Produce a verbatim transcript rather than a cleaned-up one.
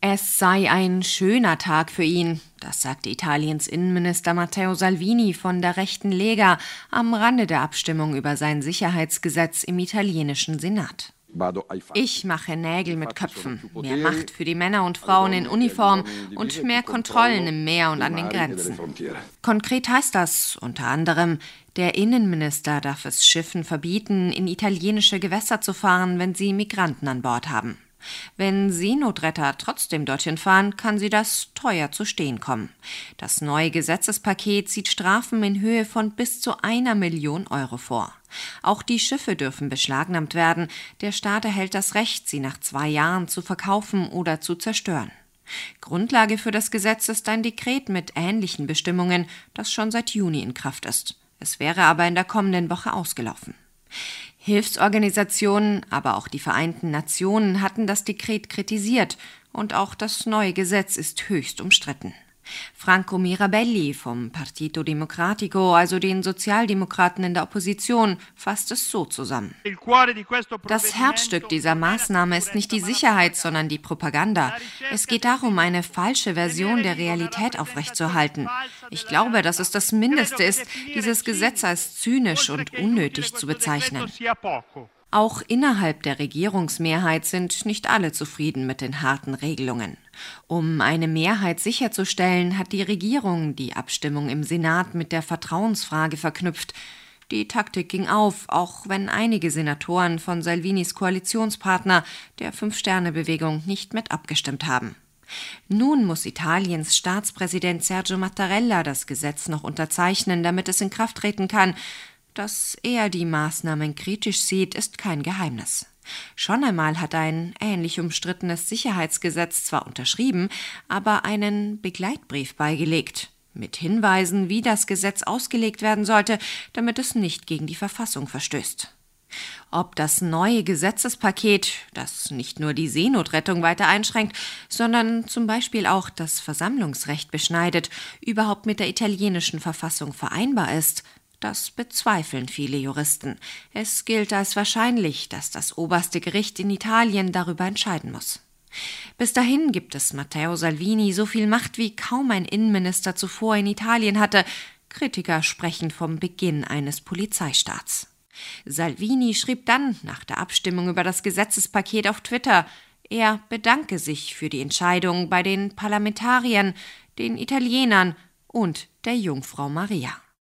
Es sei ein schöner Tag für ihn, das sagte Italiens Innenminister Matteo Salvini von der rechten Lega am Rande der Abstimmung über sein Sicherheitsgesetz im italienischen Senat. Ich mache Nägel mit Köpfen, mehr Macht für die Männer und Frauen in Uniform und mehr Kontrollen im Meer und an den Grenzen. Konkret heißt das unter anderem, der Innenminister darf es Schiffen verbieten, in italienische Gewässer zu fahren, wenn sie Migranten an Bord haben. Wenn Seenotretter trotzdem dorthin fahren, kann sie das teuer zu stehen kommen. Das neue Gesetzespaket sieht Strafen in Höhe von bis zu einer Million Euro vor. Auch die Schiffe dürfen beschlagnahmt werden. Der Staat erhält das Recht, sie nach zwei Jahren zu verkaufen oder zu zerstören. Grundlage für das Gesetz ist ein Dekret mit ähnlichen Bestimmungen, das schon seit Juni in Kraft ist. Es wäre aber in der kommenden Woche ausgelaufen. Hilfsorganisationen, aber auch die Vereinten Nationen hatten das Dekret kritisiert und auch das neue Gesetz ist höchst umstritten. Franco Mirabelli vom Partito Democratico, also den Sozialdemokraten in der Opposition, fasst es so zusammen. Das Herzstück dieser Maßnahme ist nicht die Sicherheit, sondern die Propaganda. Es geht darum, eine falsche Version der Realität aufrechtzuerhalten. Ich glaube, dass es das Mindeste ist, dieses Gesetz als zynisch und unnötig zu bezeichnen. Auch innerhalb der Regierungsmehrheit sind nicht alle zufrieden mit den harten Regelungen. Um eine Mehrheit sicherzustellen, hat die Regierung die Abstimmung im Senat mit der Vertrauensfrage verknüpft. Die Taktik ging auf, auch wenn einige Senatoren von Salvinis Koalitionspartner, der Fünf-Sterne-Bewegung, nicht mit abgestimmt haben. Nun muss Italiens Staatspräsident Sergio Mattarella das Gesetz noch unterzeichnen, damit es in Kraft treten kann. Dass er die Maßnahmen kritisch sieht, ist kein Geheimnis. Schon einmal hat er ein ähnlich umstrittenes Sicherheitsgesetz zwar unterschrieben, aber einen Begleitbrief beigelegt, mit Hinweisen, wie das Gesetz ausgelegt werden sollte, damit es nicht gegen die Verfassung verstößt. Ob das neue Gesetzespaket, das nicht nur die Seenotrettung weiter einschränkt, sondern zum Beispiel auch das Versammlungsrecht beschneidet, überhaupt mit der italienischen Verfassung vereinbar ist, das bezweifeln viele Juristen. Es gilt als wahrscheinlich, dass das oberste Gericht in Italien darüber entscheiden muss. Bis dahin gibt es Matteo Salvini so viel Macht, wie kaum ein Innenminister zuvor in Italien hatte. Kritiker sprechen vom Beginn eines Polizeistaats. Salvini schrieb dann nach der Abstimmung über das Gesetzespaket auf Twitter, er bedanke sich für die Entscheidung bei den Parlamentariern, den Italienern und der Jungfrau Maria.